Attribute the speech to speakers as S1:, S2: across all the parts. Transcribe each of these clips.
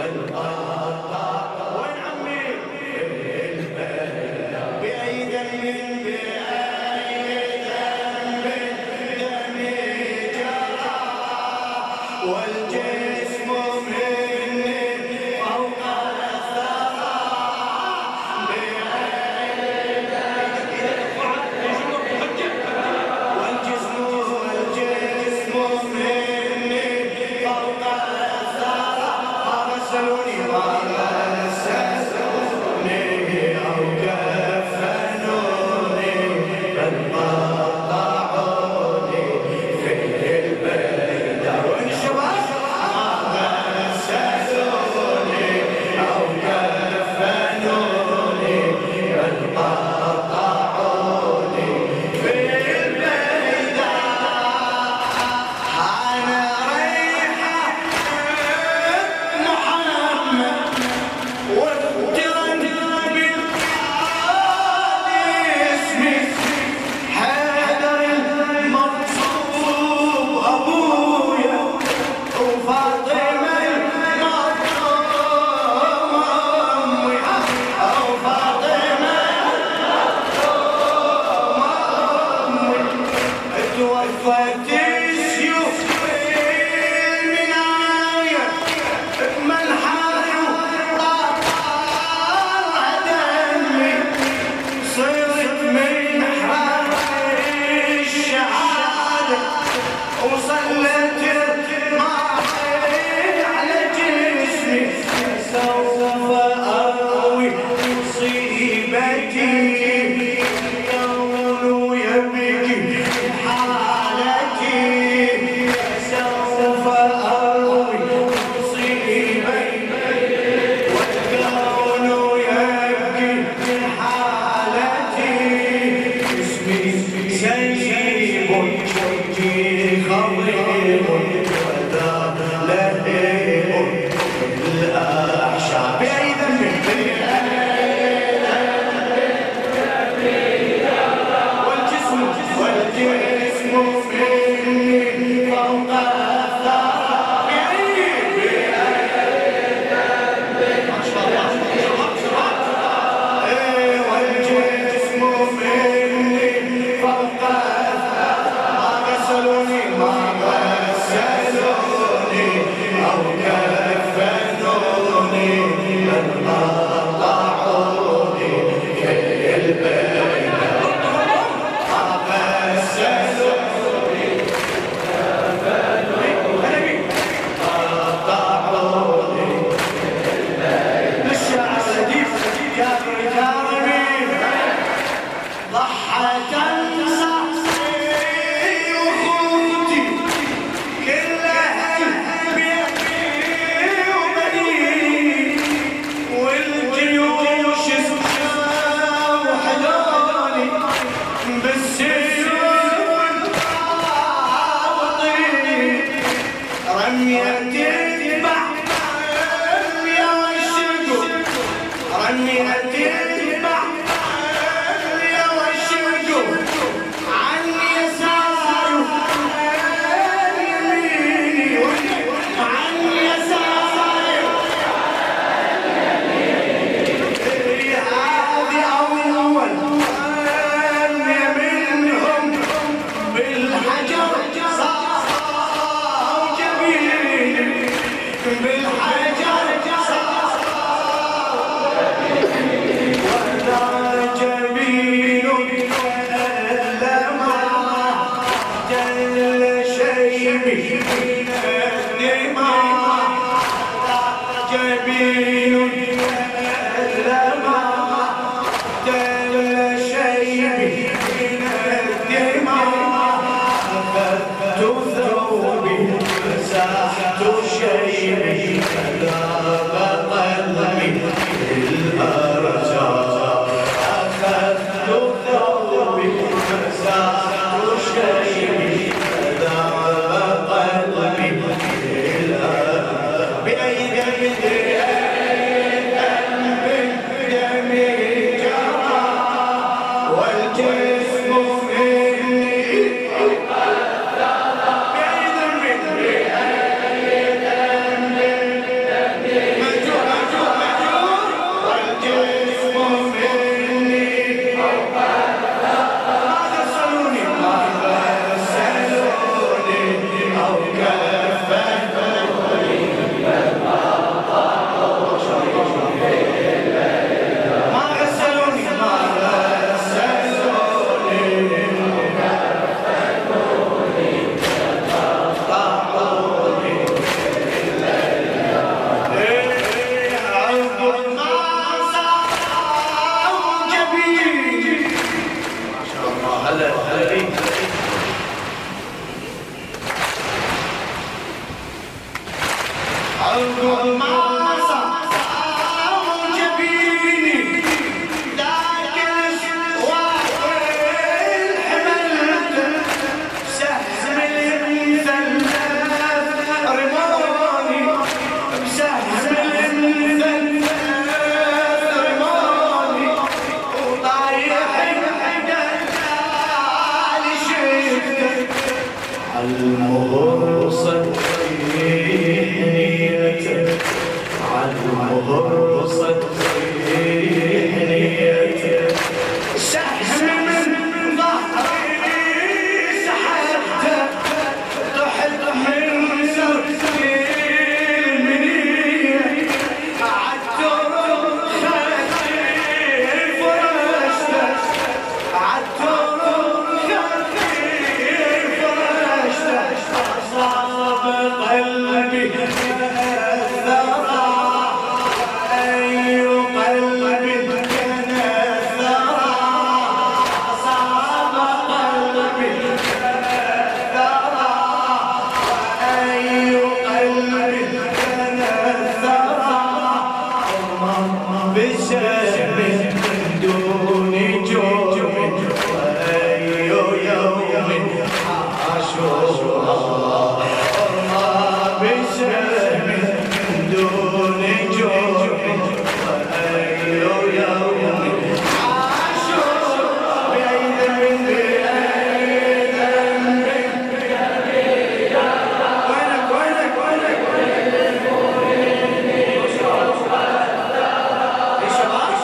S1: وين عمي بأي ذنب دمي جرى والجسم مني فوق الثرى والجسم مني فوق الثرى غسلوني أو كفنوني بل قطعوني في البيدة والشباب غسلوني أو كفنوني بل قطعوني في البيدة أنا ريحة محمد وابترن بالقرآن اسمي حيدر المطلوب أبويا وفاطمة المظلوم أمي أو فاطمة المظلوم أمي توفت السيوف بالمناية منحر وطار دمي صرت من حر الشهادة وصلت الماء على جسمي سوف أروي مصيبتي يوم يبكي حالتي سوف أروي مصيبتي والكون يبكي حالتي اسمي سيب شوقي خضيب وذا لهيب الأحشاء بأي ذنب والجسم مني فوق الثرى والجسم مني فوق ما غسلوني أو كفنوني بل قطعوني في البيدة ما غسلوني قطعوني للشعر الرديف يا رجال ضحت صحصي وخوتي كلها بيدي وبني والجيوش وحدوني بالسيوف والطاوطين رمية البحر يا والشقو رمية عن يسار عن يميني عن يسار هذه أول رمي منهم بالحجر صار جبيني بالحجر صار ولا جبين لما جل شيبي من الدماء جبين لما جل شيبي من الدماء أخذت ثوبي مسحت شيبي فذاب قلبي الأرجاء أخذت ثوبي مسحت شيبي فذاب قلبي الأرجاء بأي ذنب دمي جرى والجسم مني بأي ذنب المهر صدقيني سهم من ظهري سحبته طحت من المنية عالترب خلي فرشته عالترب خلي فرشته أصاب قلبي شباب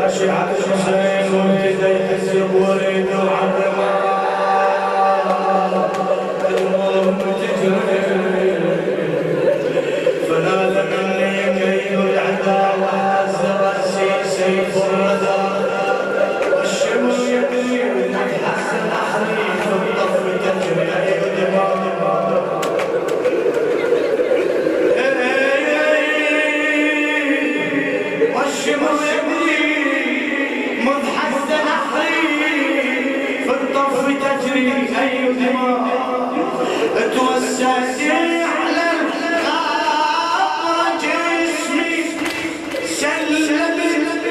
S1: شيعة الحسين وابتدى يحسب وريد وعرمه المهم تجري فنال مني كيد العدا وهز رأسي سيف الردى والشمس يبني والحسن أحري في الطف تجري والشمس يبني مذ حز أحري في الطف تجري أي دماء توسعتي على الخاطر جسمي سلم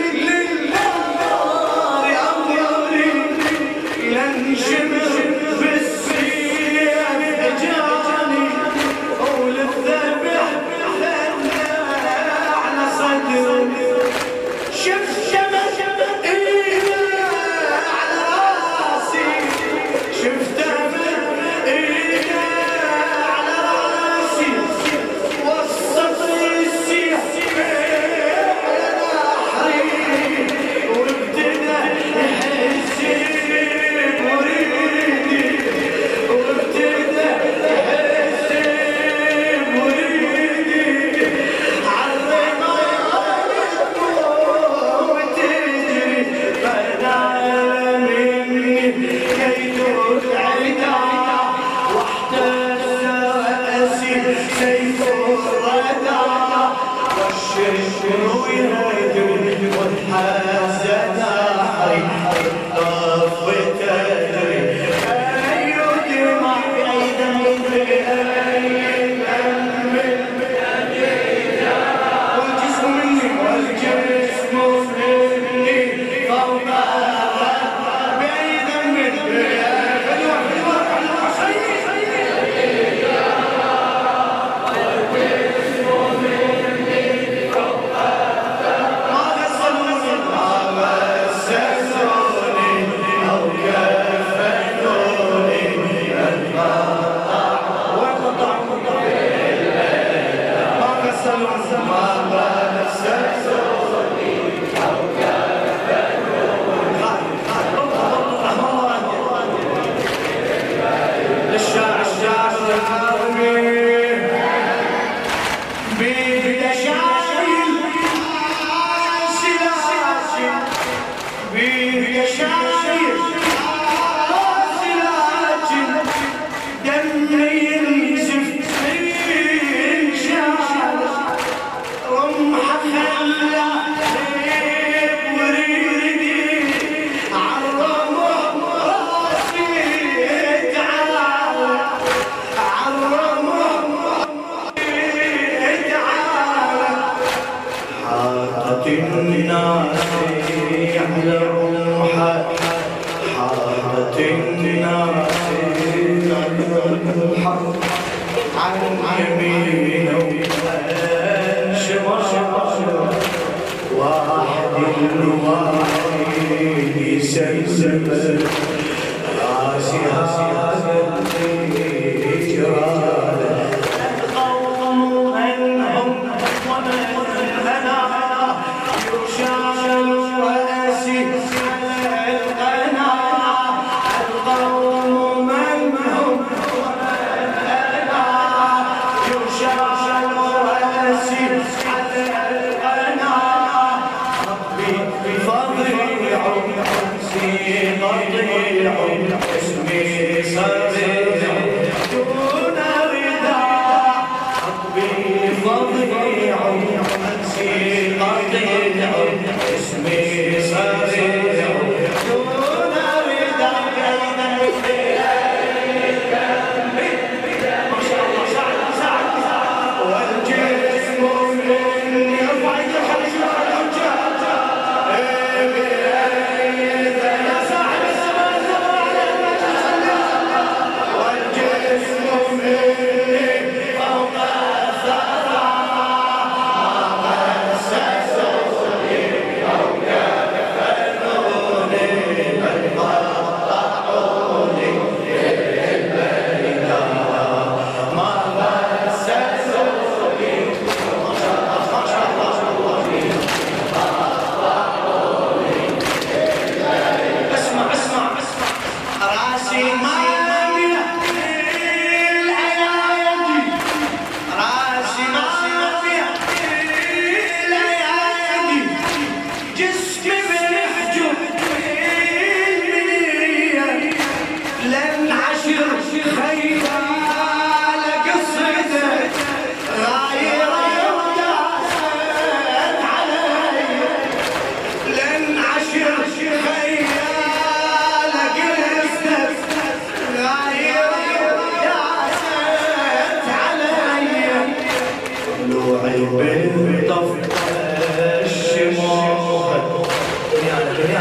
S1: للنار أمري لنشمر بالسيف جاني وللذبح على صدري شفت ايده على راسي شفت ايده على راسي وسط السيف على نحري وابتدى يحس بوريدي وابتدى يحس بوريدي سيف الردى والشرشر يهدي والحسد حي الطف تدري أي دمع أيضا والجسم مني فوق بأي ذنب الناس على روحه حارت الناس عن يمينه شمال واحد الواحد يسلسل راسي هذا الهجران القوم انهم ومن انا يشال راسي على القناه القوم منهم ومن انا يشال راسي على القناه ربي بفضل عمسي قطيع اسمي صبيح دون رداء ربي بفضل عمسي قطيع اسمي صبيح دون رداء ما شاء الله سعد والجسم مني ارفع يدك على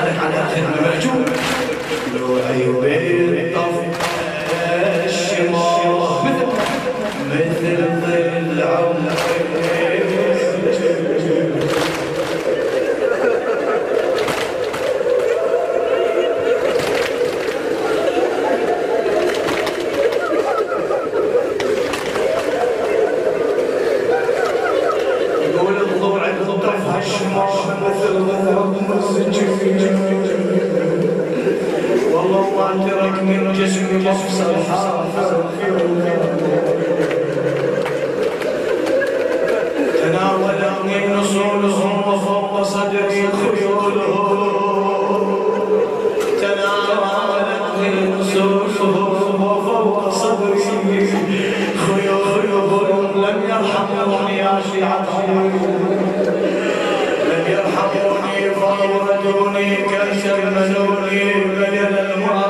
S1: بالك على آخر مهجوم نوعي بالطف الشمار مثل ظل عمري والله ما ترك من جسمي مفصل حافظ تناولني نصولهم وفوق صدري خيولهم تناولني نصولهم وفوق صدري خيولهم لم يرحموني يا شيعتي لم يرحموني فاوردوني كسمنوني بدل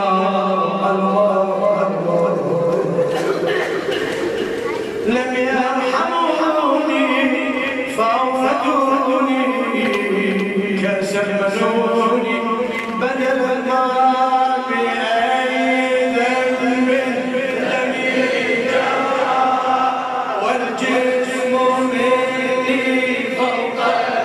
S1: لم يرحموني فاوردوني كسمنوني بدل الماء بأي ذنب لم يجرى والجسم مني فوق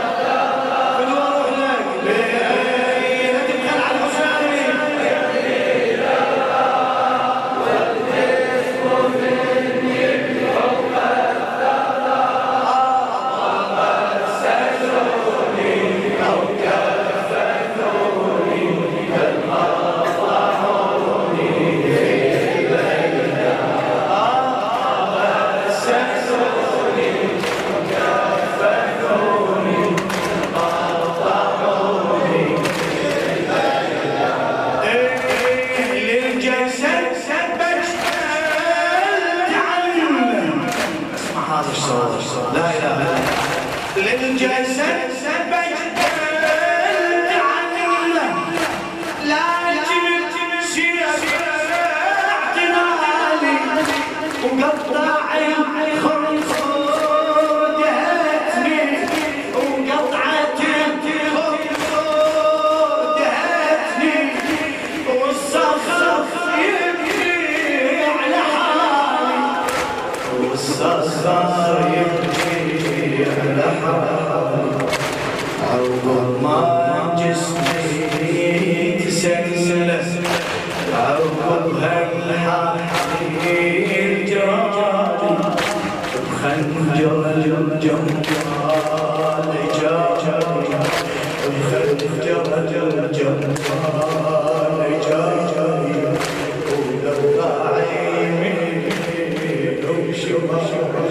S1: لا إله إلا الله للجسد بجد عنه لكن سيرت مالي وقطع الخرطوم دهتني وقطعت الخرطوم دهتني والصخر يبكي على حالي والصخر يبكي على حالي عوض ما جسمي تسلس عوض هالحالي جرالي بخنجر الجمال جاري بخنجر الجمال جاري ولو عيني وشمال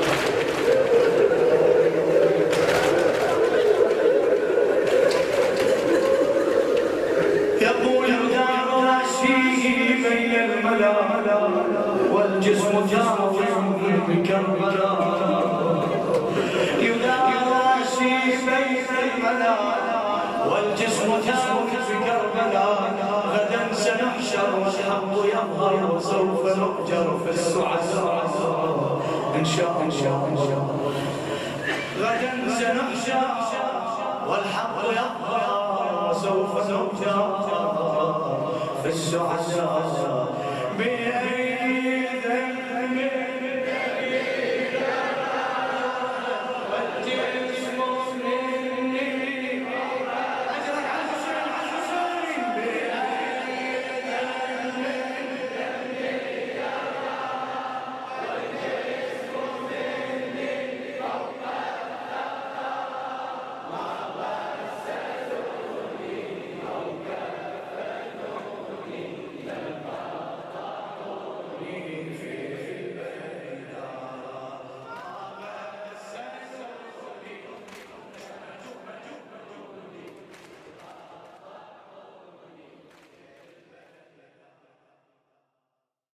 S1: يقول دار راسي بين الملا والجسم جاف بكربلاء يدار راسي بين الملا والجسم جاف بكربلاء غدا سنحشر والحق يظهر وسوف نؤجر في السعداء إن شاء الله غدا سنحشر والحق يظهر وسوف نؤجر في السعداء